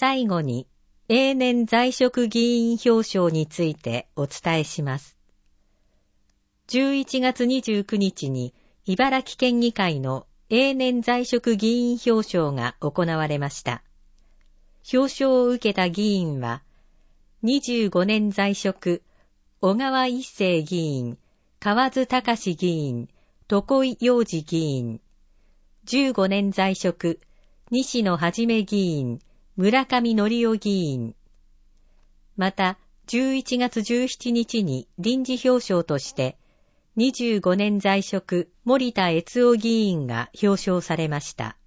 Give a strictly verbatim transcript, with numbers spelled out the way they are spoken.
最後に永年在職議員表彰についてお伝えします。じゅういちがつにじゅうくにちに茨城県議会の永年在職議員表彰が行われました。表彰を受けた議員は、にじゅうごねん在職、小川一生議員、河津隆議員、床井洋二議員、じゅうごねん在職、西野はじめ議員、村上則夫議員、またじゅういちがつじゅうしちにちに臨時表彰として、にじゅうごねん在職、森田悦夫議員が表彰されました。